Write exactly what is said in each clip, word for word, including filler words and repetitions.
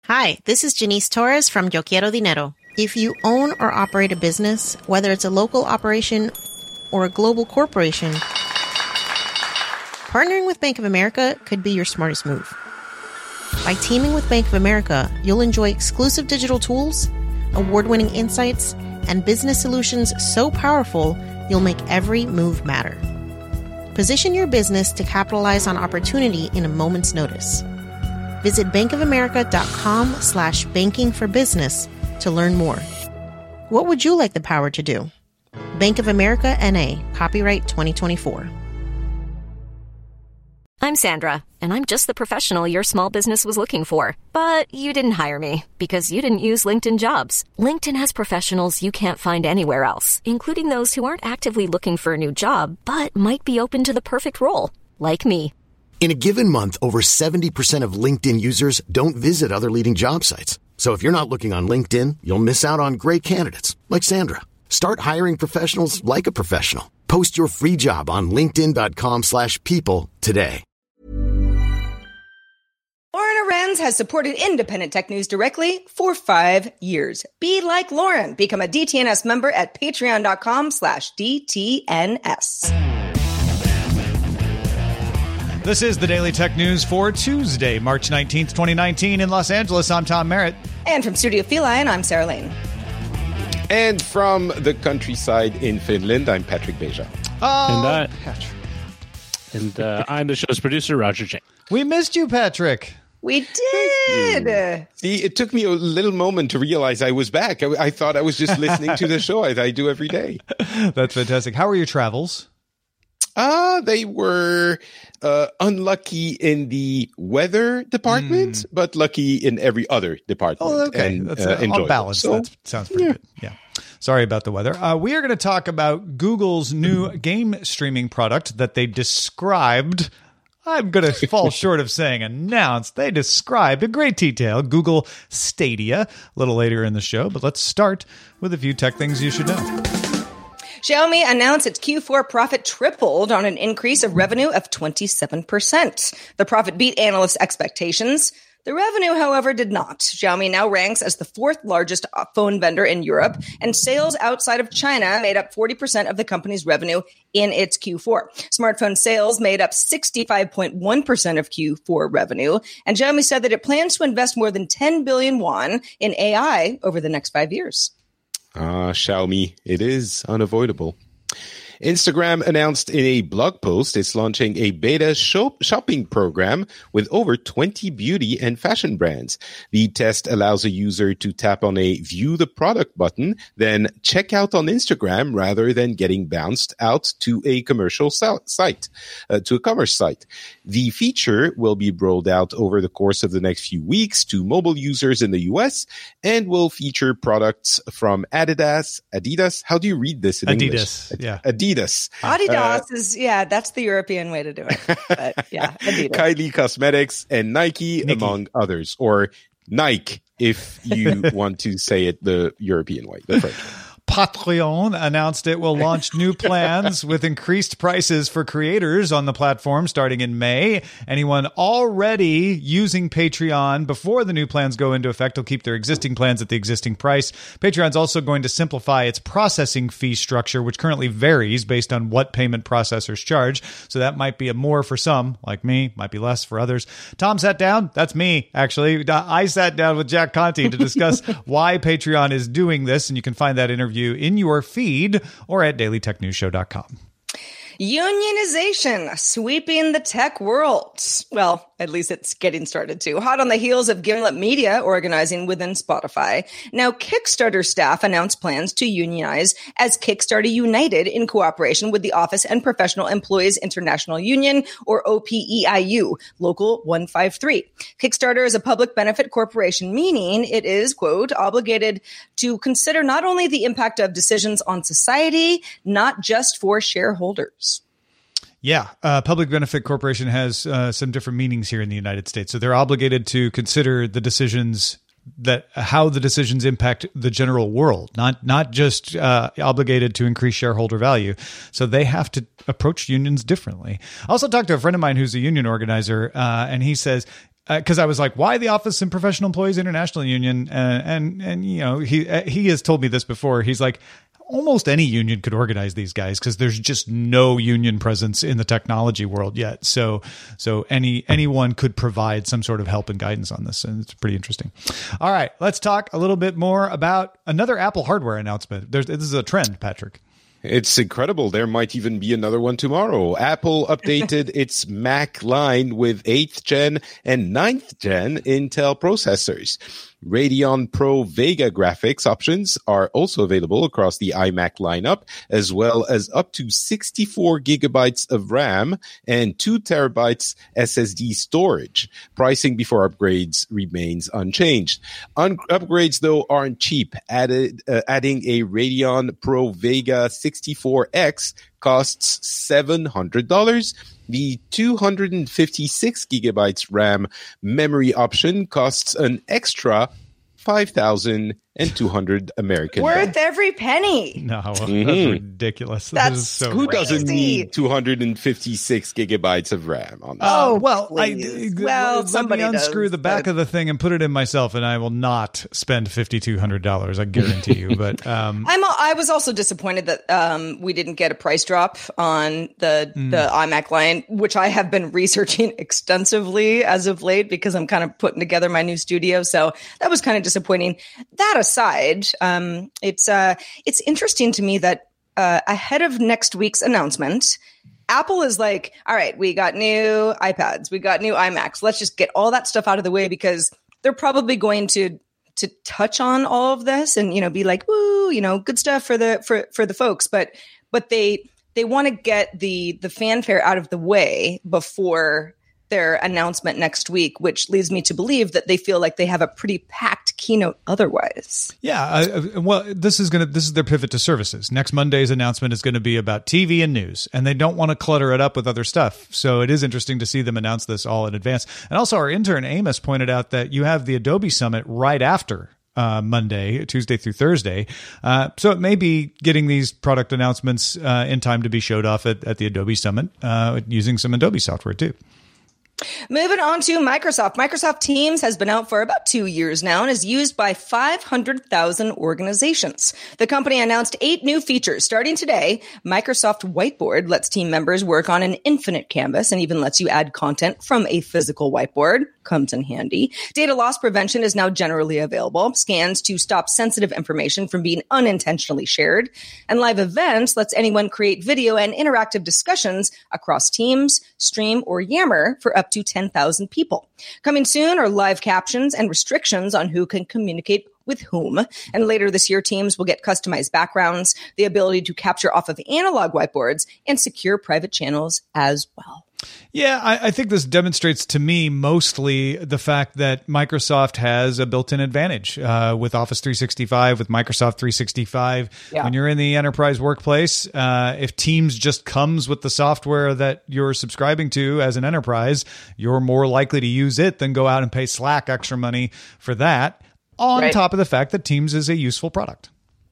Hi, this is Janice Torres from Yo Quiero Dinero. If you own or operate a business, whether it's a local operation or a global corporation, partnering with Bank of America could be your smartest move. By teaming with Bank of America, you'll enjoy exclusive digital tools, award-winning insights, and business solutions so powerful, you'll make every move matter. Position your business to capitalize on opportunity in a moment's notice. Visit bankofamerica.com slash banking for business to learn more. What would you like the power to do? Bank of America N A, copyright twenty twenty-four. I'm Sandra, and I'm just the professional your small business was looking for. But you didn't hire me because you didn't use LinkedIn Jobs. LinkedIn has professionals you can't find anywhere else, including those who aren't actively looking for a new job, but might be open to the perfect role, like me. In a given month, over seventy percent of LinkedIn users don't visit other leading job sites. So if you're not looking on LinkedIn, you'll miss out on great candidates like Sandra. Start hiring professionals like a professional. Post your free job on linkedin.com slash people today. Lauren Arends has supported independent tech news directly for five years. Be like Lauren. Become a D T N S member at patreon.com slash DTNS. This is the Daily Tech News for Tuesday, March nineteenth, twenty nineteen. In Los Angeles, I'm Tom Merritt. And from Studio Feline, I'm Sarah Lane. And from the countryside in Finland, I'm Patrick Beja. Oh, and, uh, Patrick. And uh, I'm the show's producer, Roger Chang. We missed you, Patrick. We did. See, it took me a little moment to realize I was back. I, I thought I was just listening to the show as I do every day. That's fantastic. How were your travels? Ah, uh, they were uh, unlucky in the weather department, mm. but lucky in every other department. Oh, okay. And, That's uh, uh, on balance. So, that sounds pretty yeah. good. Yeah. Sorry about the weather. Uh, we are going to talk about Google's new game streaming product that they described. I'm going to fall short of saying announced. They described in great detail Google Stadia a little later in the show. But let's start with a few tech things you should know. Xiaomi announced its Q four profit tripled on an increase of revenue of twenty-seven percent. The profit beat analysts' expectations. The revenue, however, did not. Xiaomi now ranks as the fourth largest phone vendor in Europe, and sales outside of China made up forty percent of the company's revenue in its Q four. Smartphone sales made up sixty-five point one percent of Q four revenue, and Xiaomi said that it plans to invest more than ten billion won in A I over the next five years. Ah, uh, Xiaomi, it is unavoidable. Instagram announced in a blog post it's launching a beta shop- shopping program with over twenty beauty and fashion brands. The test allows a user to tap on a view the product button, then check out on Instagram rather than getting bounced out to a commercial site, uh, to a commerce site. The feature will be rolled out over the course of the next few weeks to mobile users in the U S and will feature products from Adidas, Adidas. How do you read this in Adidas, English? yeah. Adidas. Adidas. Adidas uh, is, yeah, that's the European way to do it. But yeah, Adidas. Kylie Cosmetics and Nike, Nike, among others. Or Nike, if you want to say it the European way, the French way. Patreon announced it will launch new plans with increased prices for creators on the platform starting in May. Anyone already using Patreon before the new plans go into effect will keep their existing plans at the existing price. Patreon's also going to simplify its processing fee structure, which currently varies based on what payment processors charge. So that might be a more for some, like me, might be less for others. Tom sat down. That's me, actually. I sat down with Jack Conte to discuss why Patreon is doing this, and you can find that interview in your feed or at daily tech news show dot com. Unionization sweeping the tech world. Well, at least it's getting started to. Hot on the heels of Gimlet Media organizing within Spotify. Now, Kickstarter staff announced plans to unionize as Kickstarter United in cooperation with the Office and Professional Employees International Union, or O P E I U, Local one fifty-three. Kickstarter is a public benefit corporation, meaning it is, quote, obligated to consider not only the impact of decisions on society, not just for shareholders. Yeah, uh, public benefit corporation has uh, some different meanings here in the United States. So they're obligated to consider the decisions that how the decisions impact the general world, not not just uh, obligated to increase shareholder value. So they have to approach unions differently. I also talked to a friend of mine who's a union organizer, uh, and he says because uh, I was like, why the Office and Professional Employees International Union? And, and, and you know, he he has told me this before. He's like, almost any union could organize these guys because there's just no union presence in the technology world yet. So so any anyone could provide some sort of help and guidance on this. And it's pretty interesting. All right, let's talk a little bit more about another Apple hardware announcement. There's, this is a trend, Patrick. It's incredible. There might even be another one tomorrow. Apple updated its Mac line with eighth gen and ninth gen Intel processors. Radeon Pro Vega graphics options are also available across the iMac lineup, as well as up to sixty-four gigabytes of RAM and two terabytes S S D storage. Pricing before upgrades remains unchanged. Un- upgrades, though, aren't cheap. Added, uh, adding a Radeon Pro Vega sixty-four X costs seven hundred dollars. The two hundred fifty-six gigabytes RAM memory option costs an extra five thousand two hundred American Worth dollars. every penny. No, Mm-hmm. that's ridiculous. That That's is so Who crazy. doesn't need two hundred fifty-six gigabytes of RAM on that? Oh, well, I, please. well, Well, let somebody me unscrew does, the back but- of the thing and put it in myself, and I will not spend fifty-two hundred dollars. I guarantee you. But um, I'm. I was also disappointed that um, we didn't get a price drop on the Mm. the iMac line, which I have been researching extensively as of late because I'm kind of putting together my new studio. So that was kind of disappointing. That aside, um, it's uh, it's interesting to me that uh, ahead of next week's announcement, Apple is like, all right, we got new iPads, we got new iMacs. Let's just get all that stuff out of the way because they're probably going to to touch on all of this and, you know, be like, woo, you know, good stuff for the for for the folks. But but they they want to get the the fanfare out of the way before their announcement next week, which leads me to believe that they feel like they have a pretty packed keynote otherwise. yeah, I, well, this is gonna this is their pivot to services. Next Monday's announcement is going to be about T V and news, and they don't want to clutter it up with other stuff. So it is interesting to see them announce this all in advance. And also, our intern Amos pointed out that you have the Adobe Summit right after Uh, Monday, Tuesday through Thursday. Uh, so it may be getting these product announcements uh, in time to be showed off at, at the Adobe Summit uh, using some Adobe software too. Moving on to Microsoft. Microsoft Teams has been out for about two years now and is used by five hundred thousand organizations. The company announced eight new features. Starting today, Microsoft Whiteboard lets team members work on an infinite canvas and even lets you add content from a physical whiteboard. Comes in handy. Data loss prevention is now generally available. Scans to stop sensitive information from being unintentionally shared. And live events lets anyone create video and interactive discussions across Teams, Stream, or Yammer for up to ten thousand people. Coming soon are live captions and restrictions on who can communicate with whom. And later this year, Teams will get customized backgrounds, the ability to capture off of analog whiteboards, and secure private channels as well. Yeah, I, I think this demonstrates to me mostly the fact that Microsoft has a built-in advantage uh, with Office three sixty-five, with Microsoft three sixty-five. Yeah. When you're in the enterprise workplace, uh, if Teams just comes with the software that you're subscribing to as an enterprise, you're more likely to use it than go out and pay Slack extra money for that, on Right. top of the fact that Teams is a useful product.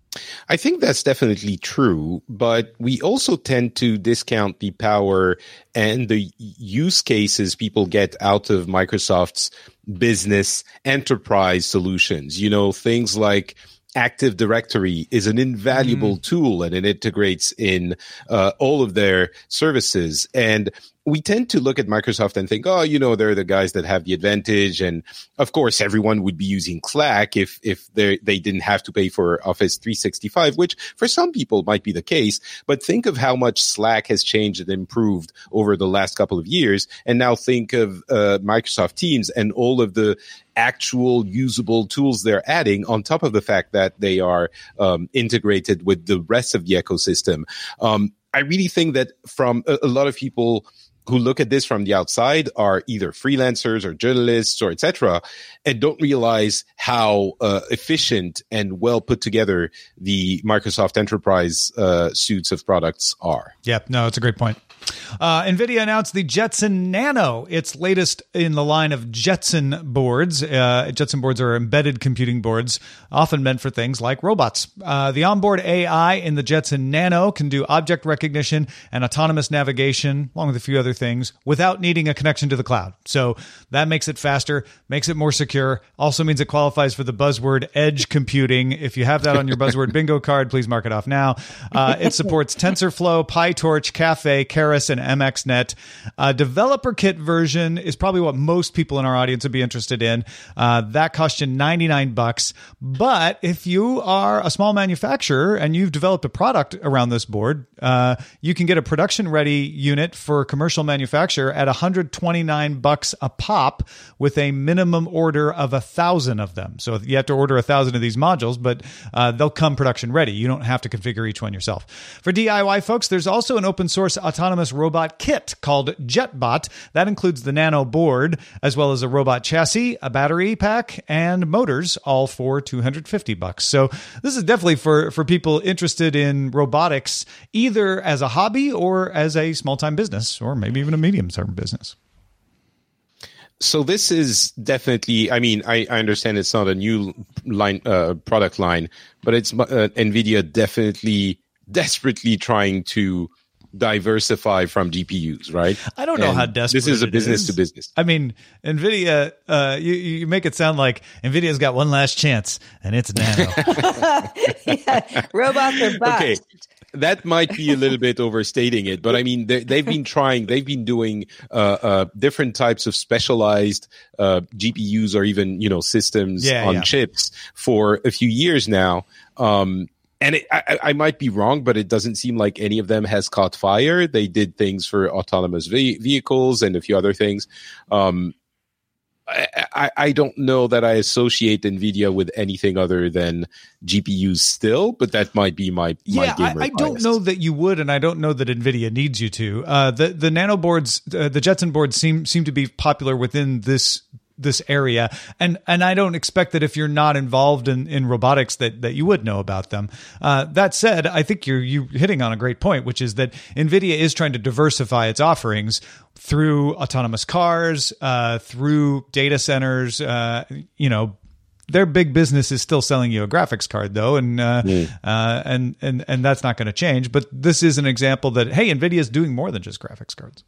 I think that's definitely true, but we also tend to discount the power and the use cases people get out of Microsoft's business enterprise solutions. You know, things like Active Directory is an invaluable mm. tool, and it integrates in uh, all of their services. And we tend to look at Microsoft and think, oh, you know, they're the guys that have the advantage. And of course, everyone would be using Slack if, if they they didn't have to pay for Office three sixty-five, which for some people might be the case. But think of how much Slack has changed and improved over the last couple of years. And now think of uh, Microsoft Teams and all of the actual usable tools they're adding on top of the fact that they are um, integrated with the rest of the ecosystem. Um, I really think that from a, a lot of people who look at this from the outside are either freelancers or journalists or et cetera, and don't realize how uh, efficient and well put together the Microsoft Enterprise uh, suites of products are. Yeah, no, it's a great point. Uh, NVIDIA announced the Jetson Nano, its latest in the line of Jetson boards. Uh, Jetson boards are embedded computing boards, often meant for things like robots. Uh, the onboard A I in the Jetson Nano can do object recognition and autonomous navigation, along with a few other things, without needing a connection to the cloud. So that makes it faster, makes it more secure, also means it qualifies for the buzzword edge computing. If you have that on your buzzword bingo card, please mark it off now. Uh, it supports TensorFlow, PyTorch, Caffe, Keras, and M X Net. A developer kit version is probably what most people in our audience would be interested in. Uh, that costs you ninety-nine bucks. But if you are a small manufacturer and you've developed a product around this board, uh, you can get a production-ready unit for commercial manufacture at one hundred twenty-nine bucks a pop with a minimum order of a thousand of them. So you have to order a thousand of these modules, but uh, they'll come production ready. You don't have to configure each one yourself. For D I Y folks, there's also an open source autonomous robot kit called JetBot. That includes the Nano board, as well as a robot chassis, a battery pack, and motors, all for two hundred fifty bucks. So this is definitely for, for people interested in robotics, either as a hobby or as a small-time business, or maybe even a medium-term business. So this is definitely, I mean, I, I understand it's not a new line, uh, product line, but it's uh, NVIDIA definitely desperately trying to diversify from G P Us, right? I don't know and how desperate this is a it business is. to business. I mean, NVIDIA, uh, you, you make it sound like NVIDIA's got one last chance, and it's Nano. Yeah, robots are bust. Okay. That might be a little bit overstating it, but I mean, they, they've been trying, they've been doing uh, uh, different types of specialized uh, G P Us or even, you know, systems yeah, on yeah. chips for a few years now. Um, and it, I, I might be wrong, but it doesn't seem like any of them has caught fire. They did things for autonomous ve- vehicles and a few other things. Um, I, I, I don't know that I associate NVIDIA with anything other than G P Us still, but that might be my, my yeah, gamer I, I don't bias. know that you would, and I don't know that NVIDIA needs you to. Uh, the the Nano boards, uh, the Jetson boards seem seem to be popular within this this area, and and I don't expect that if you're not involved in, in robotics that that you would know about them. Uh, that said, I think you're you hitting on a great point, which is that NVIDIA is trying to diversify its offerings through autonomous cars, uh, through data centers. Uh, you know, their big business is still selling you a graphics card, though, and uh, mm. uh, and and and that's not going to change. But this is an example that hey, NVIDIA is doing more than just graphics cards.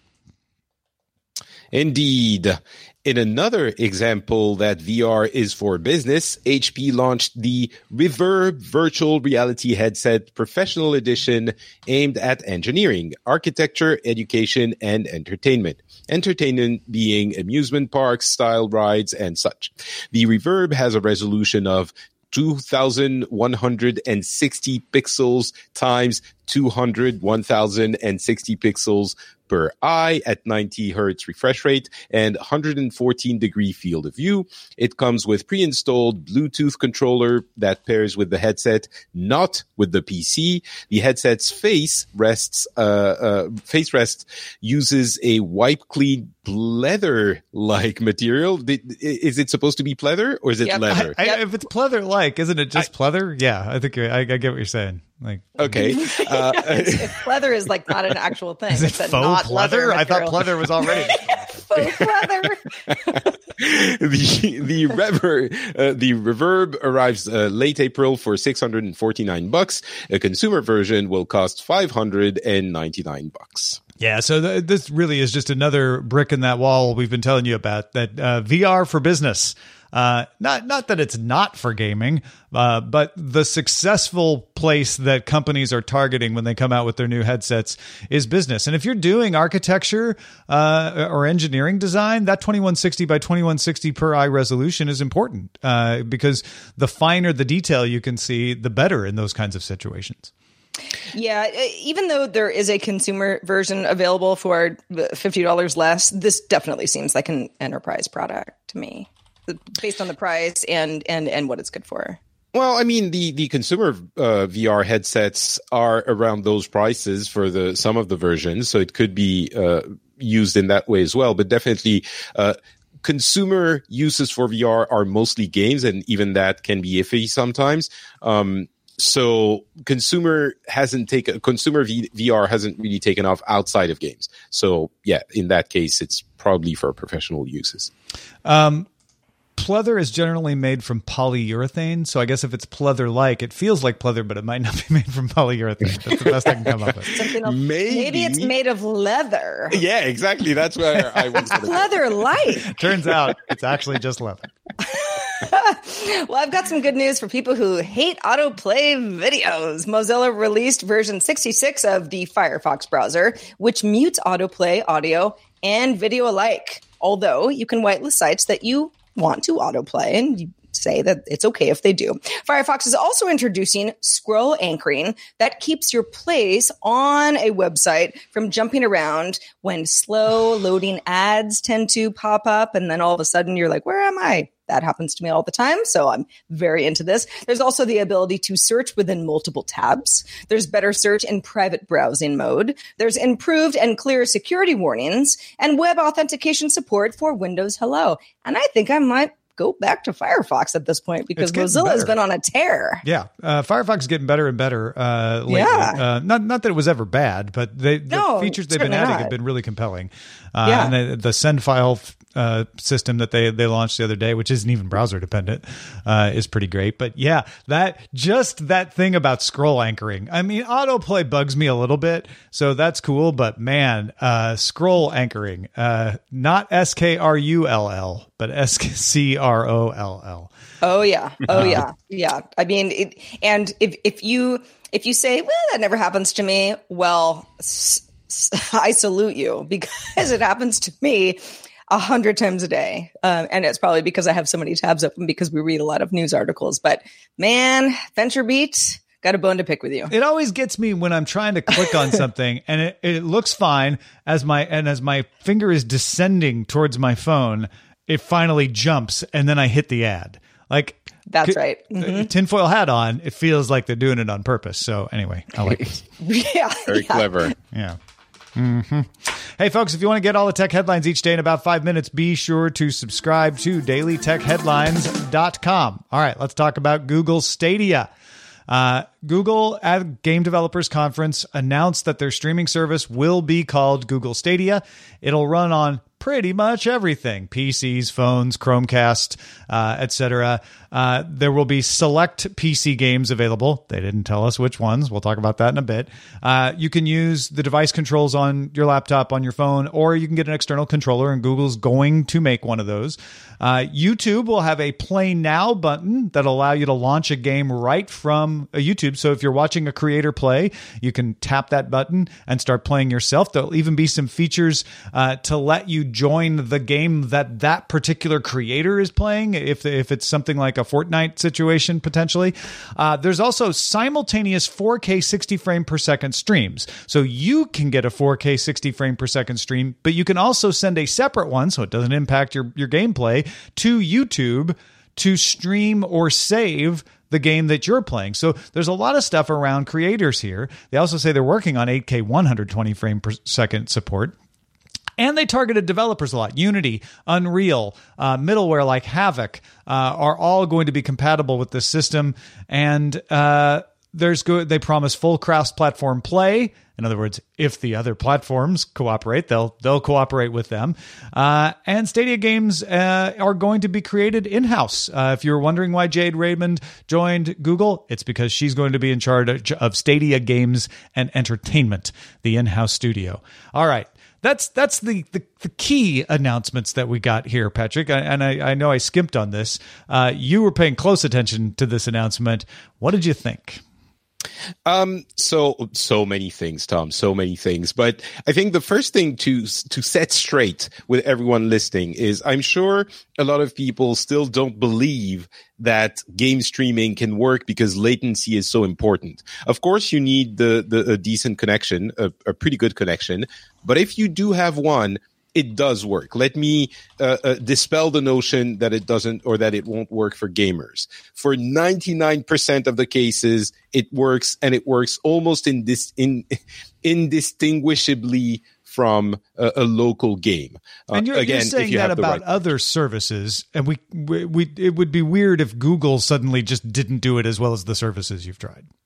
Indeed. In another example that V R is for business, H P launched the Reverb Virtual Reality Headset Professional Edition aimed at engineering, architecture, education, and entertainment. Entertainment being amusement parks, style rides, and such. The Reverb has a resolution of two thousand one hundred sixty pixels times two hundred, one thousand sixty pixels per eye at ninety hertz refresh rate and one hundred fourteen degree field of view. It comes with pre-installed Bluetooth controller that pairs with the headset, not with the P C. The headset's face rests, uh, uh, face rest uses a wipe clean pleather-like material. Is it supposed to be pleather or is it Yep. leather? I, I, if it's pleather-like, isn't it just I, pleather? Yeah, I think I, I get what you're saying. Like, okay, uh, pleather is like not an actual thing. Is it it's a faux not pleather? I thought material. pleather was already faux pleather. the the reverb uh, the reverb arrives uh, late April for six hundred forty-nine bucks. A consumer version will cost five hundred ninety-nine bucks. Yeah, so th- this really is just another brick in that wall we've been telling you about, that uh, V R for business. Uh, not not that it's not for gaming, uh, but the successful place that companies are targeting when they come out with their new headsets is business. And if you're doing architecture uh, or engineering design, that twenty-one sixty by twenty-one sixty per eye resolution is important uh, because the finer the detail you can see, the better in those kinds of situations. Yeah, even though there is a consumer version available for fifty dollars less, this definitely seems like an enterprise product to me, based on the price and and and what it's good for. Well, I mean, the the consumer uh, V R headsets are around those prices for the some of the versions, so it could be uh, used in that way as well. But definitely, uh, consumer uses for V R are mostly games, and even that can be iffy sometimes. Um, so consumer hasn't taken consumer v- VR hasn't really taken off outside of games. So yeah, in that case, it's probably for professional uses. Um, pleather is generally made from polyurethane, so I guess if it's pleather-like, it feels like pleather, but it might not be made from polyurethane. That's the best I can come up with. Something else. Maybe. Maybe it's made of leather. Yeah, exactly. That's where I was. Leather-like. Turns out it's actually just leather. Well, I've got some good news for people who hate autoplay videos. Mozilla released version sixty-six of the Firefox browser, which mutes autoplay audio and video alike. Although you can whitelist sites that you want to autoplay, and you say that it's okay if they do. Firefox is also introducing scroll anchoring that keeps your plays on a website from jumping around when slow loading ads tend to pop up, and then all of a sudden you're like, where am I? That happens to me all the time, so I'm very into this. There's also the ability to search within multiple tabs. There's better search in private browsing mode. There's improved and clear security warnings and web authentication support for Windows Hello. And I think I might go back to Firefox at this point because Mozilla better. has been on a tear. Yeah, uh, Firefox is getting better and better uh, lately. Yeah. Uh, not not that it was ever bad, but they, the No, features they've been certainly adding not. have been really compelling. Uh, Yeah. And the, the send file uh, system that they, they launched the other day, which isn't even browser dependent, uh, is pretty great. But yeah, that just that thing about scroll anchoring. I mean, autoplay bugs me a little bit, so that's cool. But man, uh, scroll anchoring, uh, not S K R U L L, but S C R O L L. Oh yeah. Oh yeah. Yeah. I mean, it, and if if you if you say, well, that never happens to me, well, s- s- I salute you because it happens to me a hundred times a day, um, and it's probably because I have so many tabs open because we read a lot of news articles. But man, VentureBeat, got a bone to pick with you. It always gets me when I'm trying to click on something and it, it looks fine as my and as my finger is descending towards my phone, it finally jumps and then I hit the ad. Like That's c- right. Mhm. Tinfoil hat on, it feels like they're doing it on purpose. So anyway, I like it. Yeah. Very yeah. clever. Yeah. hmm Hey, folks, if you want to get all the tech headlines each day in about five minutes, be sure to subscribe to daily tech headlines dot com. All right, let's talk about Google Stadia. Uh, Google at Game Developers Conference announced that their streaming service will be called Google Stadia. It'll run on pretty much everything: P Cs, phones, Chromecast, uh, et cetera. Uh, there will be select P C games available. They didn't tell us which ones. We'll talk about that in a bit. Uh, you can use the device controls on your laptop, on your phone, or you can get an external controller, and Google's going to make one of those. Uh, YouTube will have a Play Now button that'll allow you to launch a game right from a YouTube. So if you're watching a creator play, you can tap that button and start playing yourself. There'll even be some features uh, to let you join the game that that particular creator is playing, if if it's something like a Fortnite situation, potentially. Uh, there's also simultaneous four K sixty frame per second streams. So you can get a four K sixty frame per second stream, but you can also send a separate one, so it doesn't impact your, your gameplay, to YouTube to stream or save the game that you're playing. So there's a lot of stuff around creators here. They also say they're working on eight K one hundred twenty frame per second support. And they targeted developers a lot. Unity, Unreal, uh, middleware like Havok uh, are all going to be compatible with this system. And uh, there's good. They promise full cross-platform play. In other words, if the other platforms cooperate, they'll they'll cooperate with them. Uh, and Stadia games uh, are going to be created in-house. Uh, if you're wondering why Jade Raymond joined Google, it's because she's going to be in charge of Stadia Games and Entertainment, the in-house studio. All right. That's that's the, the, the key announcements that we got here, Patrick. And I, I know I skimped on this. Uh, you were paying close attention to this announcement. What did you think? Um, so, so many things, Tom, so many things. But I think the first thing to, to set straight with everyone listening is I'm sure a lot of people still don't believe that game streaming can work because latency is so important. Of course, you need the, the, a decent connection, a, a pretty good connection. But if you do have one, it does work. Let me uh, uh, dispel the notion that it doesn't or that it won't work for gamers. For ninety-nine percent of the cases, it works, and it works almost in this in indistinguishably from a, a local game. Uh, and you're, again, you're saying if you that have the about right- other services, and we, we we it would be weird if Google suddenly just didn't do it as well as the services you've tried.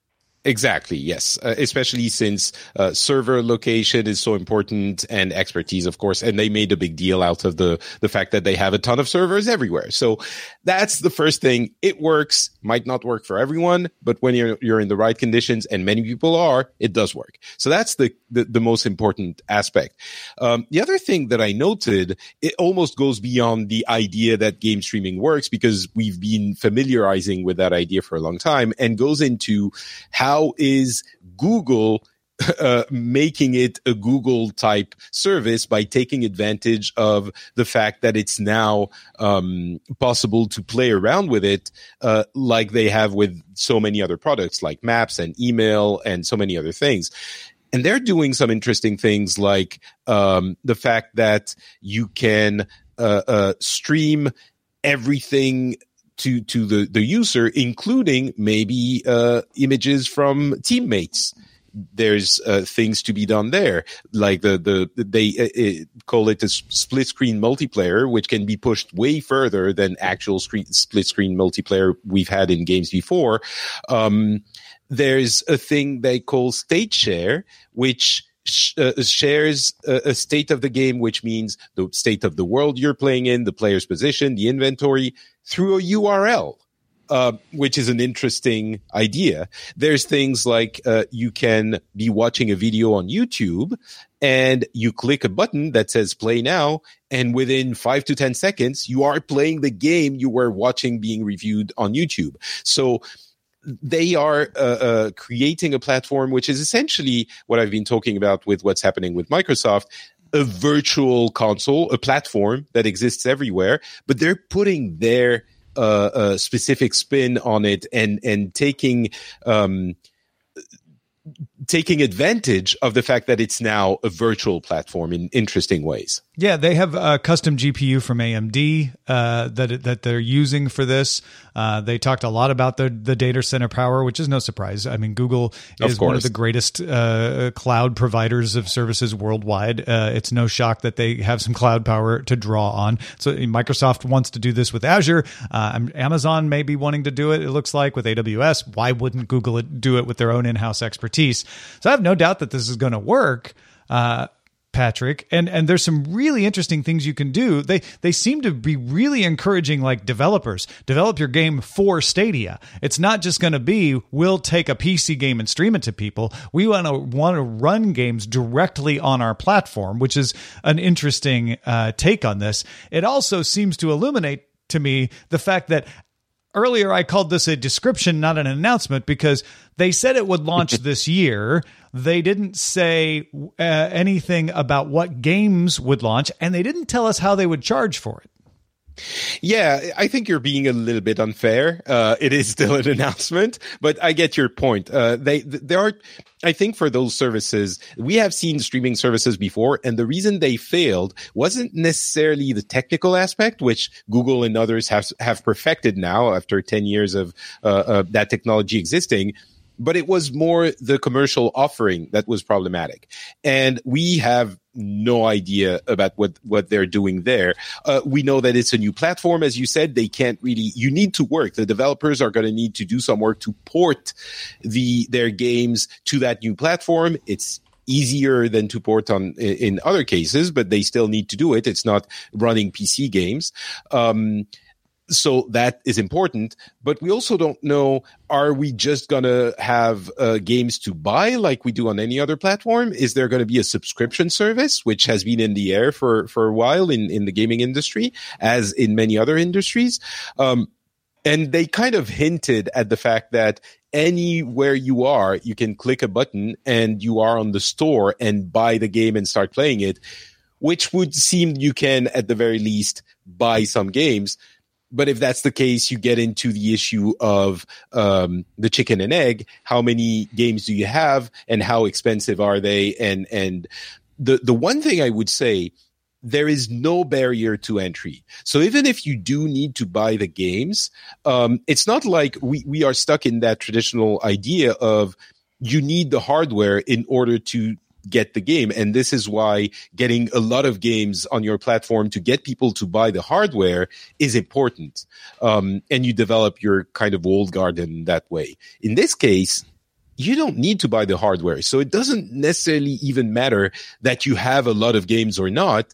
Exactly, yes. Uh, especially since uh, server location is so important and expertise, of course. And they made a big deal out of the, the fact that they have a ton of servers everywhere. So that's the first thing. It works, might not work for everyone, but when you're, you're in the right conditions, and many people are, it does work. So that's the, the, the most important aspect. Um, the other thing that I noted, it almost goes beyond the idea that game streaming works, because we've been familiarizing with that idea for a long time, and goes into how How is Google uh, making it a Google type service by taking advantage of the fact that it's now um, possible to play around with it uh, like they have with so many other products like Maps and email and so many other things. And they're doing some interesting things like um, the fact that you can uh, uh, stream everything to to the the user, including maybe uh images from teammates. There's uh, things to be done there, like the the they uh, call it a split screen multiplayer, which can be pushed way further than actual screen split screen multiplayer we've had in games before. Um, there's a thing they call state share, which Uh, shares a, a state of the game, which means the state of the world you're playing in, the player's position, the inventory, through a U R L, uh, which is an interesting idea. There's things like uh, you can be watching a video on YouTube and you click a button that says play now, and within five to ten seconds, you are playing the game you were watching being reviewed on YouTube. So they are uh, uh, creating a platform which is essentially what I've been talking about with what's happening with Microsoft, a virtual console, a platform that exists everywhere, but they're putting their uh, uh, specific spin on it and and taking um, taking advantage of the fact that it's now a virtual platform in interesting ways. Yeah, they have a custom G P U from A M D uh, that that they're using for this. Uh, they talked a lot about the the data center power, which is no surprise. I mean, Google is one of the greatest uh, cloud providers of services worldwide. Uh, it's no shock that they have some cloud power to draw on. So Microsoft wants to do this with Azure. Uh, Amazon may be wanting to do it, it looks like, with A W S. Why wouldn't Google do it with their own in-house expertise? So I have no doubt that this is going to work. Uh, Patrick, and and there's some really interesting things you can do. They they seem to be really encouraging, like, developers, develop your game for Stadia. It's not just going to be, we'll take a P C game and stream it to people. We want to want to run games directly on our platform, which is an interesting uh, take on this. It also seems to illuminate to me the fact that earlier I called this a description, not an announcement, because they said it would launch this year. They didn't say uh, anything about what games would launch, and they didn't tell us how they would charge for it. Yeah, I think you're being a little bit unfair. Uh, it is still an announcement, but I get your point. Uh, they, there are, I think for those services, we have seen streaming services before, and the reason they failed wasn't necessarily the technical aspect, which Google and others have, have perfected now after ten years of, uh, uh, that technology existing. But it was more the commercial offering that was problematic. And we have no idea about what, what they're doing there. Uh, we know that it's a new platform. As you said, they can't really, you need to work. The developers are going to need to do some work to port the, their games to that new platform. It's easier than to port on in other cases, but they still need to do it. It's not running P C games. Um, So that is important, but we also don't know, are we just going to have uh, games to buy like we do on any other platform? Is there going to be a subscription service, which has been in the air for, for a while in, in the gaming industry, as in many other industries? Um, and they kind of hinted at the fact that anywhere you are, you can click a button and you are on the store and buy the game and start playing it, which would seem you can, at the very least, buy some games. But if that's the case, you get into the issue of um, the chicken and egg. How many games do you have, and how expensive are they? And and the the one thing I would say, there is no barrier to entry. So even if you do need to buy the games, um, it's not like we we are stuck in that traditional idea of you need the hardware in order to get the game. And this is why getting a lot of games on your platform to get people to buy the hardware is important. Um, and you develop your kind of walled garden that way. In this case, you don't need to buy the hardware. So it doesn't necessarily even matter that you have a lot of games or not.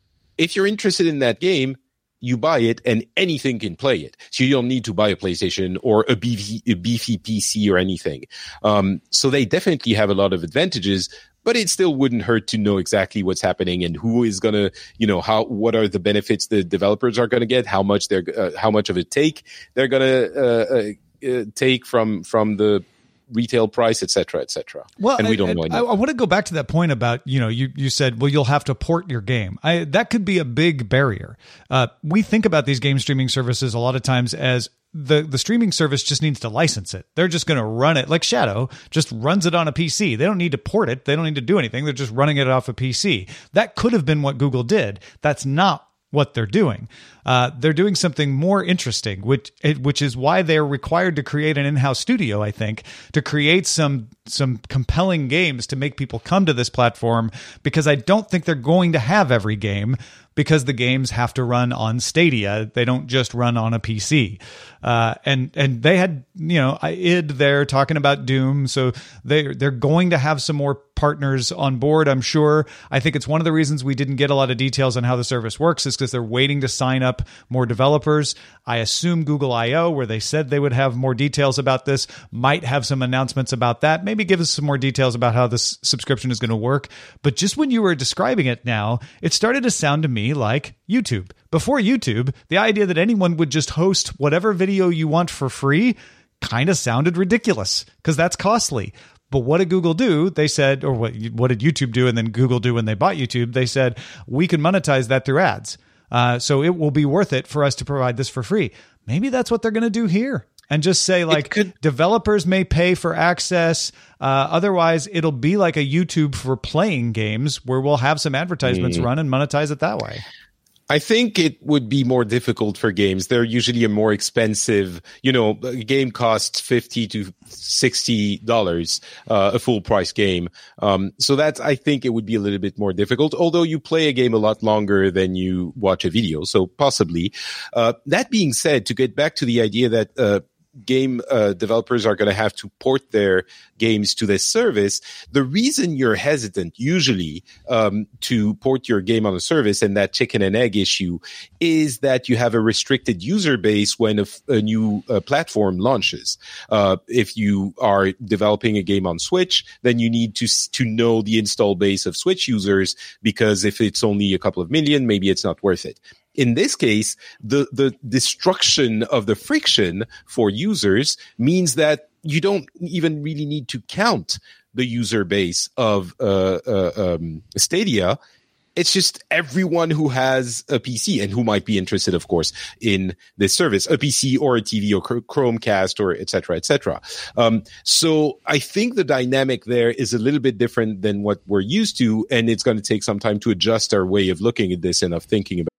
If you're interested in that game, you buy it and anything can play it. So you don't need to buy a PlayStation or a beefy, a beefy P C or anything. Um, so they definitely have a lot of advantages, but it still wouldn't hurt to know exactly what's happening and who is going to, you know, how, what are the benefits the developers are going to get, how much they're, uh, how much of a take they're going to uh, uh, take from, from the retail price, et cetera, et cetera. Well, and we don't I, know I, enough. I want to go back to that point about, you know, you, you said, well, you'll have to port your game. I, that could be a big barrier. Uh, we think about these game streaming services a lot of times as the, the streaming service just needs to license it. They're just going to run it like Shadow just runs it on a P C. They don't need to port it. They don't need to do anything. They're just running it off a P C. That could have been what Google did. That's not what they're doing. Uh, they're doing something more interesting, which which is why they're required to create an in-house studio, I think, to create some some compelling games to make people come to this platform, because I don't think they're going to have every game, because the games have to run on Stadia. They don't just run on a P C. Uh, and and they had, you know, id there talking about Doom, so they they're going to have some more partners on board, I'm sure. I think it's one of the reasons we didn't get a lot of details on how the service works is because they're waiting to sign up more developers. I assume Google I O, where they said they would have more details about this, might have some announcements about that. Maybe give us some more details about how this subscription is going to work. But just when you were describing it now, it started to sound to me like YouTube. Before YouTube, the idea that anyone would just host whatever video you want for free kind of sounded ridiculous, because that's costly. But what did Google do? They said, or what, what did YouTube do and then Google do when they bought YouTube? They said, we can monetize that through ads. Uh, so it will be worth it for us to provide this for free. Maybe that's what they're going to do here. And just say, like, could, developers may pay for access. Uh, otherwise, it'll be like a YouTube for playing games, where we'll have some advertisements mm. run and monetize it that way. I think it would be more difficult for games. They're usually a more expensive, you know, a game costs fifty to sixty dollars, uh, a full price game. Um, so that's, I think it would be a little bit more difficult, although you play a game a lot longer than you watch a video. So possibly. Uh, that being said, to get back to the idea that, uh, game uh, developers are going to have to port their games to this service, the reason you're hesitant usually um, to port your game on a service, and that chicken and egg issue, is that you have a restricted user base when a, a new uh, platform launches. Uh, if you are developing a game on Switch, then you need to to know the install base of Switch users, because if it's only a couple of million, maybe it's not worth it. In this case, the, the destruction of the friction for users means that you don't even really need to count the user base of uh, uh, um, Stadia. It's just everyone who has a P C and who might be interested, of course, in this service, a P C or a T V or Chromecast or et cetera, et cetera. Um, so I think the dynamic there is a little bit different than what we're used to, and it's going to take some time to adjust our way of looking at this and of thinking about it.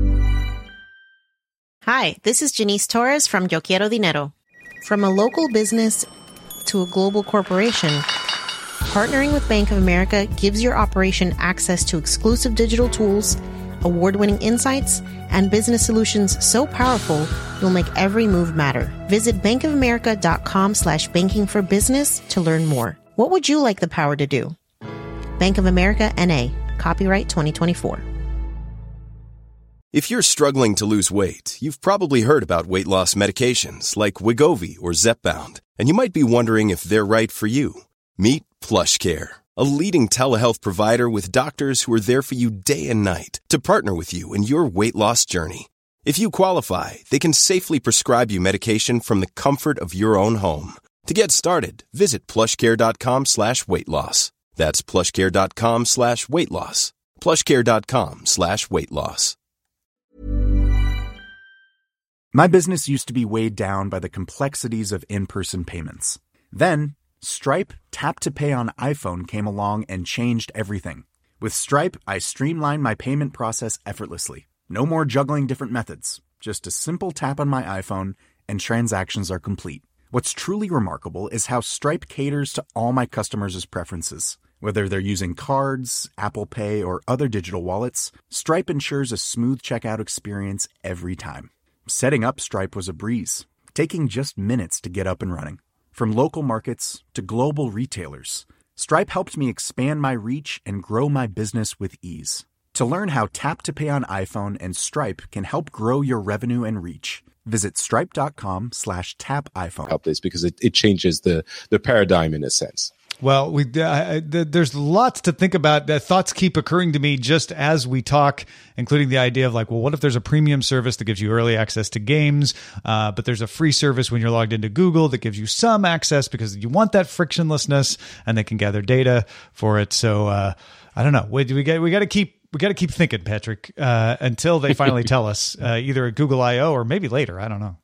Hi, this is Janice Torres from Yo Quiero Dinero. From a local business to a global corporation, partnering with Bank of America gives your operation access to exclusive digital tools, award-winning insights, and business solutions so powerful you'll make every move matter. Visit bankofamerica.com slash banking for business to learn more. What would you like the power to do? Bank of America, N A. Copyright twenty twenty-four. If you're struggling to lose weight, you've probably heard about weight loss medications like Wegovy or Zepbound, and you might be wondering if they're right for you. Meet PlushCare, a leading telehealth provider with doctors who are there for you day and night to partner with you in your weight loss journey. If you qualify, they can safely prescribe you medication from the comfort of your own home. To get started, visit plushcare.com slash weight loss. That's plushcare.com slash weight loss. plushcare.com slash weight loss. My business used to be weighed down by the complexities of in-person payments. Then, Stripe Tap to Pay on iPhone came along and changed everything. With Stripe, I streamlined my payment process effortlessly. No more juggling different methods. Just a simple tap on my iPhone and transactions are complete. What's truly remarkable is how Stripe caters to all my customers' preferences. Whether they're using cards, Apple Pay, or other digital wallets, Stripe ensures a smooth checkout experience every time. Setting up Stripe was a breeze, taking just minutes to get up and running. From local markets to global retailers, Stripe helped me expand my reach and grow my business with ease. To learn how Tap to Pay on iPhone and Stripe can help grow your revenue and reach, visit stripe.com slash tap iPhone. Help this because it, it changes the, the paradigm in a sense. Well, we uh, there's lots to think about. Uh, thoughts keep occurring to me just as we talk, including the idea of like, well, what if there's a premium service that gives you early access to games, uh, but there's a free service when you're logged into Google that gives you some access because you want that frictionlessness, and they can gather data for it. So uh, I don't know. We we got we got to keep. We got to keep thinking, Patrick, uh, until they finally tell us, uh, either at Google I O or maybe later. I don't know.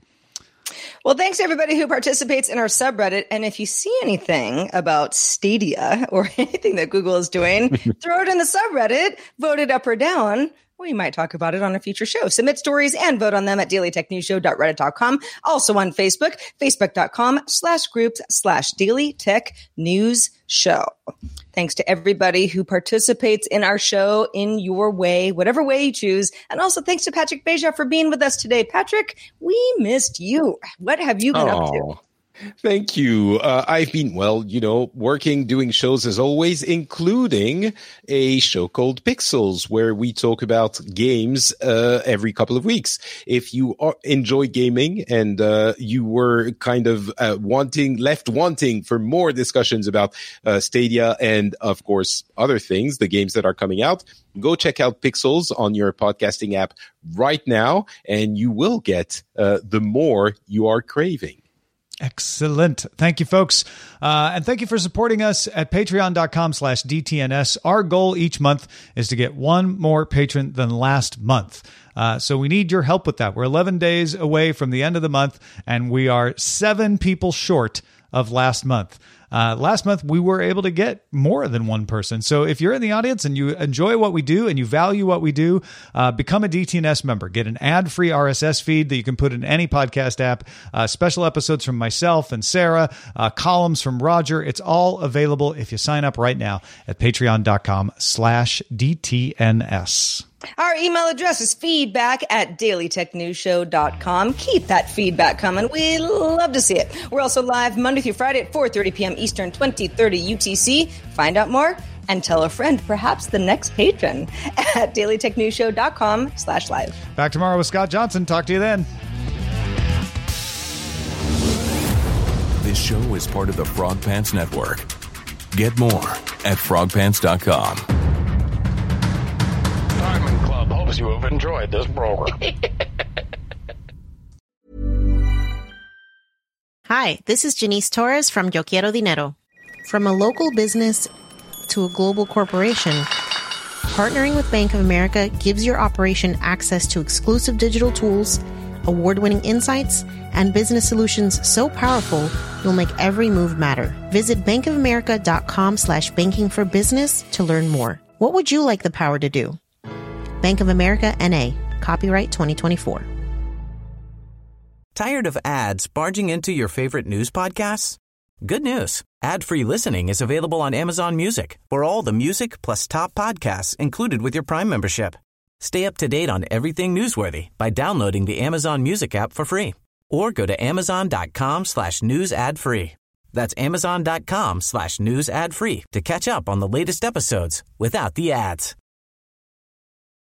Well, thanks to everybody who participates in our subreddit. And if you see anything about Stadia or anything that Google is doing, throw it in the subreddit, vote it up or down. We might talk about it on a future show. Submit stories and vote on them at daily tech news show dot reddit dot com. Also on Facebook, facebook.com slash groups slash Daily Tech News Show. Thanks to everybody who participates in our show in your way, whatever way you choose. And also thanks to Patrick Beja for being with us today. Patrick, we missed you. What have you been Aww. up to? Thank you. Uh, I've been, well, you know, working, doing shows as always, including a show called Pixels, where we talk about games uh, every couple of weeks. If you are, enjoy gaming and uh, you were kind of uh, wanting, left wanting for more discussions about uh, Stadia and, of course, other things, the games that are coming out, go check out Pixels on your podcasting app right now, and you will get uh, the more you are craving. Excellent. Thank you, folks. Uh, and thank you for supporting us at patreon.com slash DTNS. Our goal each month is to get one more patron than last month. Uh, so we need your help with that. We're eleven days away from the end of the month, and we are seven people short of last month. Uh, last month, we were able to get more than one person. So if you're in the audience and you enjoy what we do and you value what we do, uh, become a D T N S member. Get an ad-free R S S feed that you can put in any podcast app, uh, special episodes from myself and Sarah, uh, columns from Roger. It's all available if you sign up right now at patreon.com slash DTNS. Our email address is feedback at daily tech news show dot com. Keep that feedback coming. We love to see it. We're also live Monday through Friday at four thirty p.m. Eastern, twenty thirty U T C. Find out more and tell a friend, perhaps the next patron, at daily tech news show dot com slash live. Back tomorrow with Scott Johnson. Talk to you then. This show is part of the Frog Pants Network. Get more at frog pants dot com. Diamond Club hopes you have enjoyed this program. Hi, this is Janice Torres from Yo Quiero Dinero. From a local business to a global corporation, partnering with Bank of America gives your operation access to exclusive digital tools, award-winning insights, and business solutions so powerful you'll make every move matter. Visit bankofamerica.com slash banking for business to learn more. What would you like the power to do? Bank of America, N A. Copyright twenty twenty-four. Tired of ads barging into your favorite news podcasts? Good news. Ad-free listening is available on Amazon Music for all the music plus top podcasts included with your Prime membership. Stay up to date on everything newsworthy by downloading the Amazon Music app for free or go to amazon.com slash news ad free. That's amazon.com slash news ad free to catch up on the latest episodes without the ads.